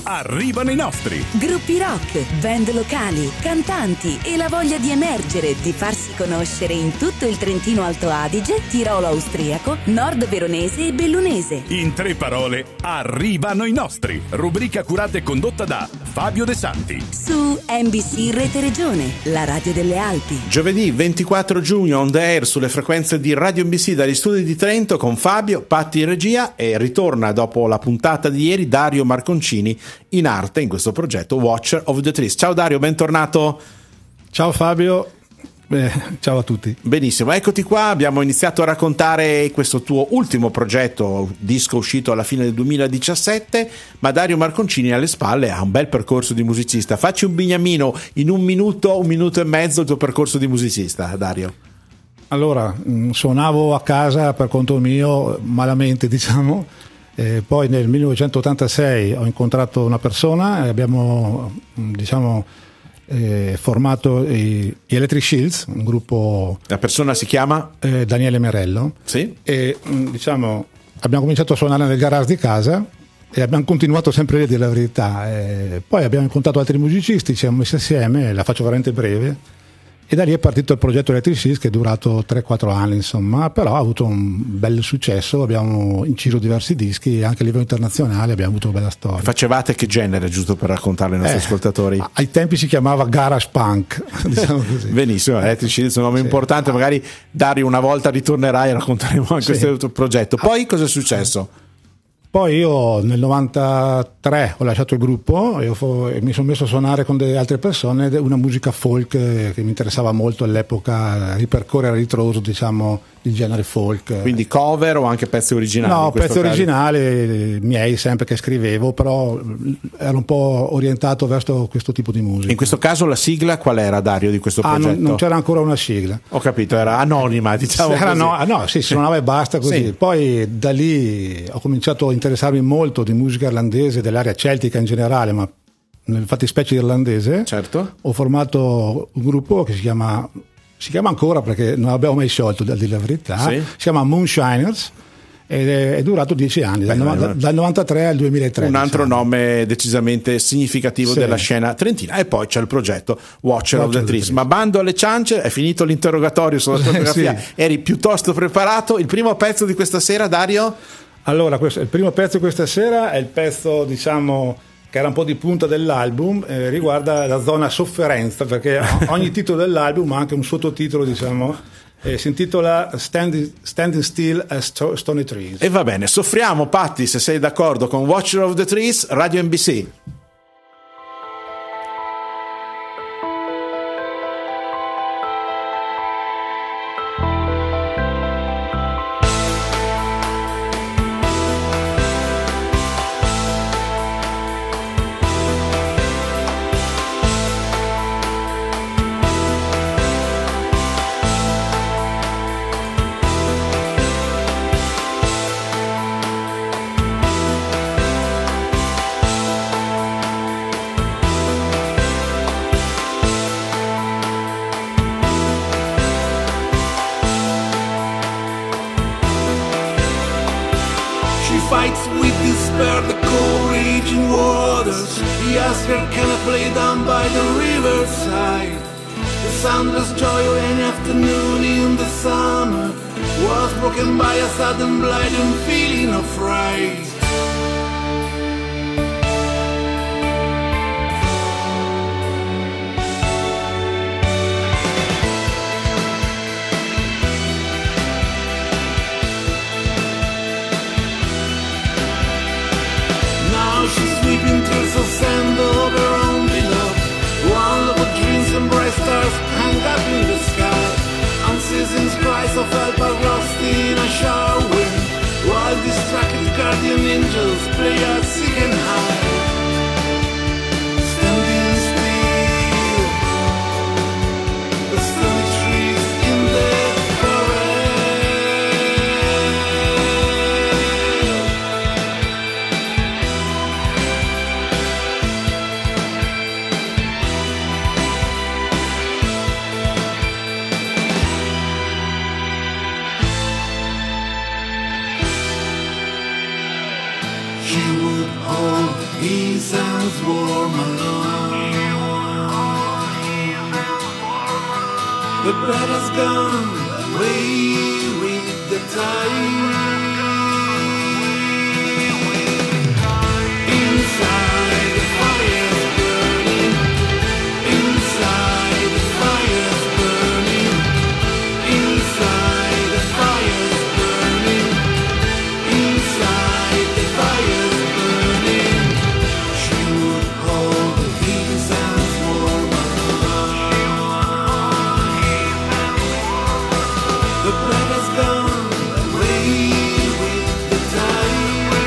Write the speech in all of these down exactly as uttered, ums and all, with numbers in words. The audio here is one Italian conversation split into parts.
arrivano i nostri. Gruppi rock, band locali, cantanti e la voglia di emergere e di farsi conoscere in tutto il Trentino Alto Adige, Tirolo austriaco, Nord Veronese e Bellunese. In tre parole, arrivano i nostri. Rubrica curata e condotta da Fabio De Santi. Su N B C Rete Regione, la radio delle Alpi. Giovedì ventiquattro giugno on the air sulle frequenze di Radio N B C dagli studi di Trento con Fabio, Patti in regia, e ritorna dopo la puntata di ieri Dario Marconcini in arte in questo progetto Watcher of the Trees. Ciao Dario, bentornato. Ciao Fabio. Beh, ciao a tutti. Benissimo, eccoti qua. Abbiamo iniziato a raccontare questo tuo ultimo progetto, disco uscito alla fine del duemiladiciassette, ma Dario Marconcini alle spalle ha un bel percorso di musicista. Facci un bignamino in un minuto, un minuto e mezzo il tuo percorso di musicista, Dario. Allora, suonavo a casa per conto mio, malamente diciamo, e poi nel millenovecentottantasei ho incontrato una persona e abbiamo diciamo Eh, formato i, gli Electric Shields, un gruppo. La persona si chiama? Eh, Daniele Merello. Sì. E diciamo abbiamo cominciato a suonare nel garage di casa e abbiamo continuato sempre lì, a dire la verità. E poi abbiamo incontrato altri musicisti, ci siamo messi assieme, la faccio veramente breve. E da lì è partito il progetto Electric Shields, che è durato tre quattro anni, insomma, però ha avuto un bel successo, abbiamo inciso diversi dischi, anche a livello internazionale abbiamo avuto una bella storia. Facevate che genere, giusto per raccontarle ai nostri eh, ascoltatori? Ai tempi si chiamava garage punk, diciamo così. Benissimo, Electric Shields è un nome sì. importante, magari Dario una volta ritornerai e racconteremo anche sì. questo progetto. Poi cosa è successo? Poi io nel novantatré ho lasciato il gruppo e, ho, e mi sono messo a suonare con delle altre persone una musica folk che mi interessava molto all'epoca, ripercorrere a ritroso diciamo il genere folk. Quindi cover o anche pezzi originali? No, pezzi originali miei sempre che scrivevo, però ero un po' orientato verso questo tipo di musica. In questo caso la sigla qual era, Dario, di questo ah, progetto? Non, non c'era ancora una sigla. Ho capito, era anonima, diciamo era così. No, no, sì, si suonava e basta così. Sì. Poi da lì ho cominciato a interessarmi molto di musica irlandese, dell'area celtica in generale, ma nel fattispecie irlandese. Certo. Ho formato un gruppo che si chiama si chiama ancora, perché non l'abbiamo mai sciolto, a dire la verità, sì. si chiama Moonshiners ed è, è durato dieci anni, Beh, dal, novanta, dal novantatré al duemilatré. Un altro diciamo. nome decisamente significativo sì. della scena trentina. E poi c'è il progetto Watcher, Watcher of the Trees. Ma bando alle ciance, è finito l'interrogatorio sulla fotografia, sì. eri piuttosto preparato. Il primo pezzo di questa sera, Dario? Allora, questo, il primo pezzo di questa sera è il pezzo, diciamo, che era un po' di punta dell'album, eh, riguarda la zona sofferenza, perché ogni titolo dell'album ha anche un sottotitolo, diciamo, eh, si intitola Standing, Standing Still as Stony Trees. E va bene, soffriamo, Patti, se sei d'accordo, con Watcher of the Trees, Radio N B C. Fights with despair the cold raging waters. He asks her, can I play down by the riverside? The soundless joy of an afternoon in the summer was broken by a sudden blinding feeling of fright. She's weeping tears of sand over her own beloved. One of her dreams and bright stars hang up in the sky. Unceasing cries of help are lost in a shower wind, while distracted guardian angels play a sick and high. Standing still, the stony trees in the sounds warm alone. The bed has gone away with the tide. Inside the fire's burning. Inside the fire's burning. Inside the fire's burning. Inside the fire's burning. She would hold the heat sounds warm alone. The blood has gone away with the tide.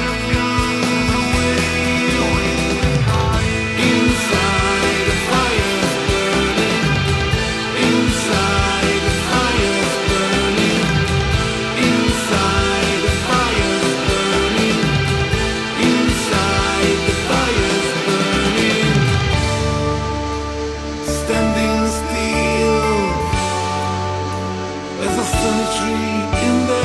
Inside the fire's burning. Inside the fire's burning. Inside the fire's burning. Inside the fire's burning. Standing still as a stone tree in the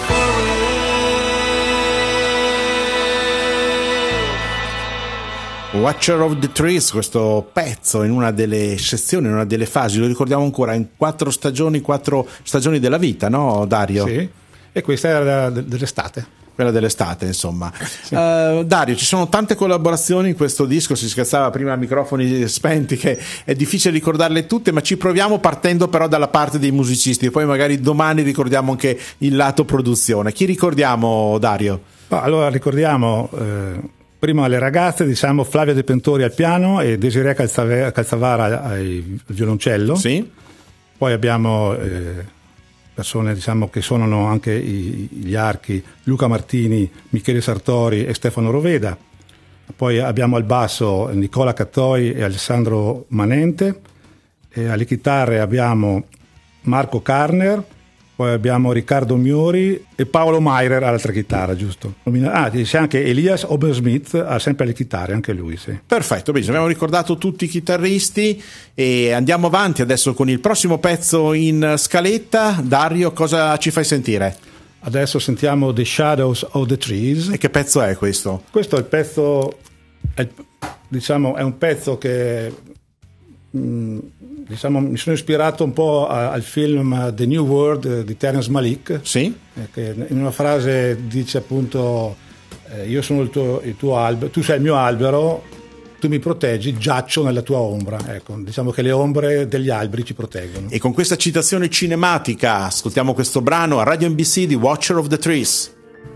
forest. Watcher of the Trees, questo pezzo in una delle sezioni, in una delle fasi, lo ricordiamo ancora, in quattro stagioni, quattro stagioni della vita, no Dario? Sì, e questa era de- dell'estate. Quella dell'estate, insomma. Uh, Dario, ci sono tante collaborazioni in questo disco, si scherzava prima a microfoni spenti che è difficile ricordarle tutte, ma ci proviamo partendo però dalla parte dei musicisti, poi magari domani ricordiamo anche il lato produzione. Chi ricordiamo, Dario? No, allora ricordiamo eh, prima le ragazze, diciamo Flavia De Pentori al piano e Desiree Calzave- Calzavara al violoncello. Sì. Poi abbiamo eh, persone, diciamo, che suonano anche i- gli archi, Luca Martini, Michele Sartori e Stefano Roveda. Poi abbiamo al basso Nicola Cattoi e Alessandro Manente, e alle chitarre abbiamo Marco Carner, poi abbiamo Riccardo Miori e Paolo Mairer all'altra chitarra, giusto? Ah, c'è anche Elias Obersmith, ha sempre le chitarre, anche lui, sì. Perfetto, benissimo, abbiamo ricordato tutti i chitarristi e andiamo avanti adesso con il prossimo pezzo in scaletta. Dario, cosa ci fai sentire? Adesso sentiamo The Shadows of the Trees. E che pezzo è questo? Questo è il pezzo, è il- diciamo, è un pezzo che mh, diciamo, mi sono ispirato un po' a- al film The New World eh, di Terrence Malick, Sì? eh, che in una frase dice appunto eh, io sono il tuo, il tuo albero, tu sei il mio albero, tu mi proteggi, giaccio nella tua ombra. Ecco, diciamo che le ombre degli alberi ci proteggono. E con questa citazione cinematica ascoltiamo questo brano a Radio N B C di Watcher of the Trees.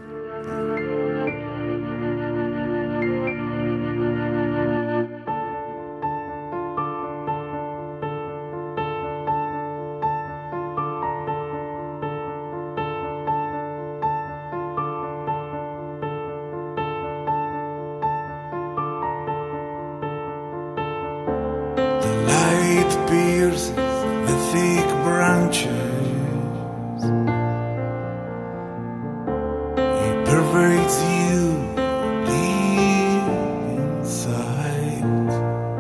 The light pierces the thick branches. It pervades you deep inside.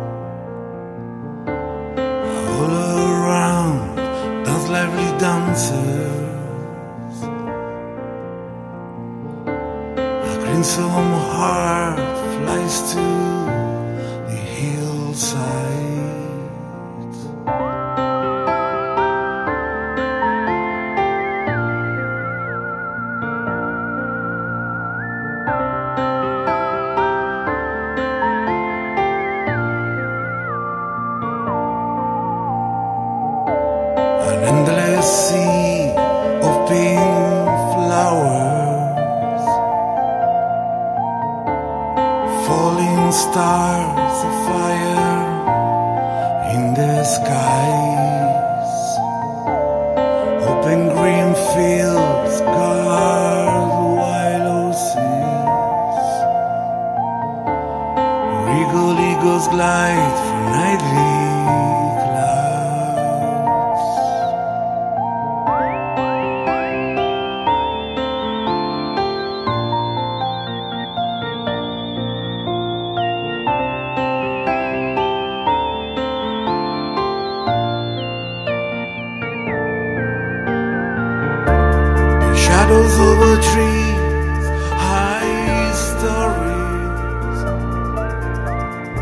All around dance lively dancers. A crimson heart flies to the hillside. An endless sea of pink flowers, falling stars of fire in the skies, open green fields guard wild oases, regal eagles glide through nightly clouds. The shadows over trees, high stories,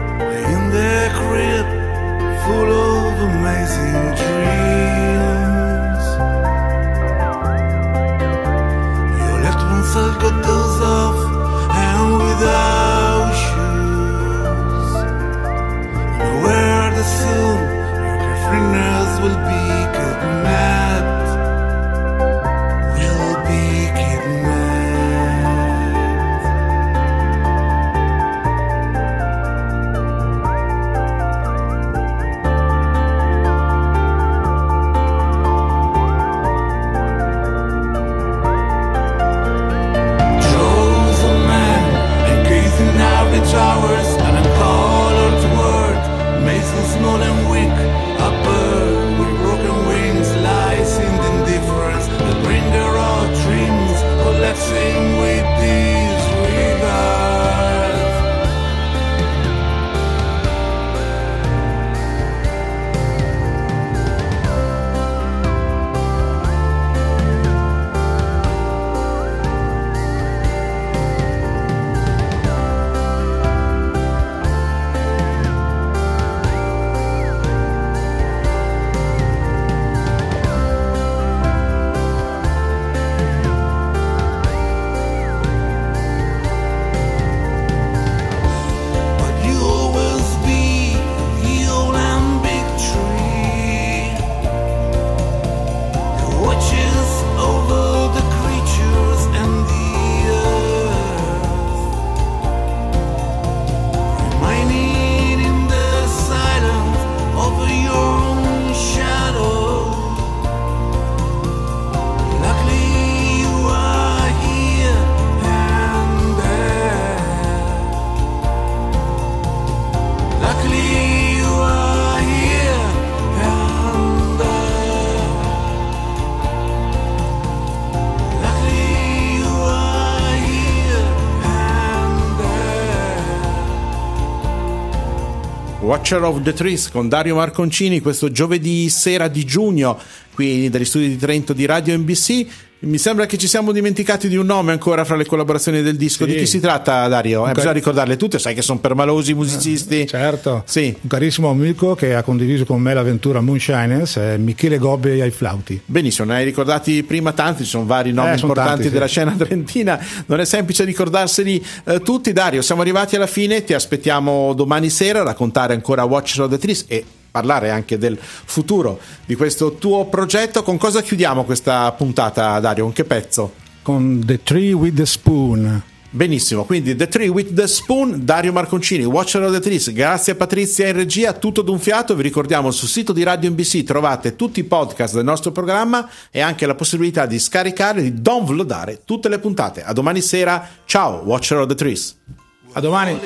Watcher of the Trees con Dario Marconcini questo giovedì sera di giugno qui dagli studi di Trento di Radio N B C. Mi sembra che ci siamo dimenticati di un nome ancora fra le collaborazioni del disco. Sì. Di chi si tratta, Dario? Eh, bisogna ricordarle tutte, sai che sono permalosi i musicisti. Eh, certo. Sì. Un carissimo amico che ha condiviso con me l'avventura Moonshiners è Michele Gobbe ai flauti. Benissimo, ne hai ricordati prima tanti, ci sono vari nomi eh, sono importanti tanti, della sì. scena trentina, non è semplice ricordarseli eh, tutti. Dario, siamo arrivati alla fine, ti aspettiamo domani sera a raccontare ancora Watcher of the Trees e parlare anche del futuro di questo tuo progetto. Con cosa chiudiamo questa puntata, Dario? Con che pezzo? Con The Tree with the Spoon. Benissimo, quindi The Tree with the Spoon, Dario Marconcini, Watcher of the Trees. Grazie a Patrizia in regia, tutto d'un fiato. Vi ricordiamo sul sito di Radio N B C trovate tutti i podcast del nostro programma e anche la possibilità di scaricare e di downloadare tutte le puntate. A domani sera, ciao Watcher of the Trees. A domani.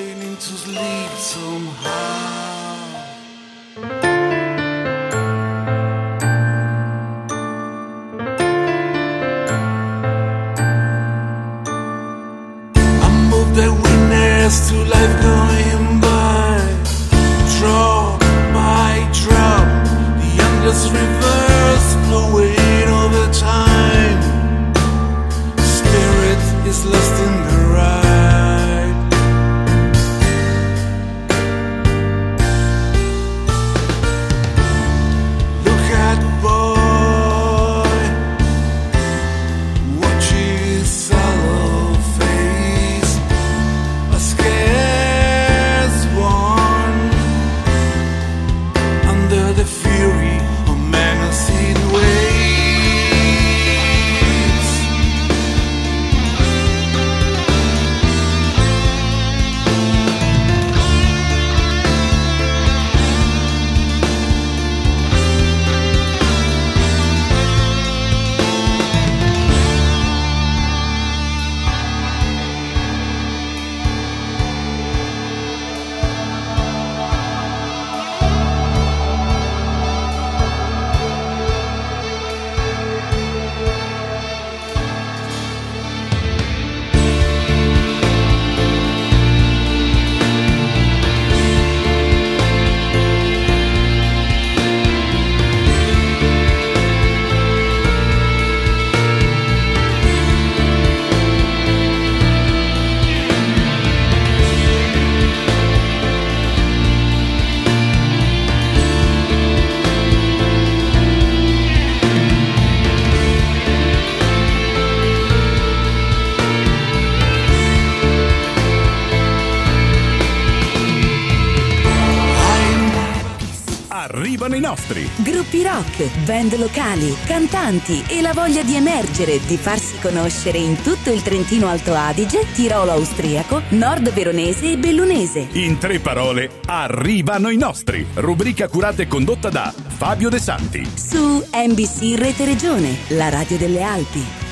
The witness to life going by, drop by drop, the endless reverse, no weight over time. Spirit is lost in the ride. Look at boy, watch his sallow face. Scarce one under the fury of menacing waves. Arrivano i nostri Gruppi rock, band locali, cantanti e la voglia di emergere, di farsi conoscere in tutto il Trentino Alto Adige, Tirolo austriaco, Nord Veronese e Bellunese. in tre parole. Arrivano i nostri, rubrica curata e condotta da Fabio De Santi. Su N B C Rete Regione, la radio delle Alpi.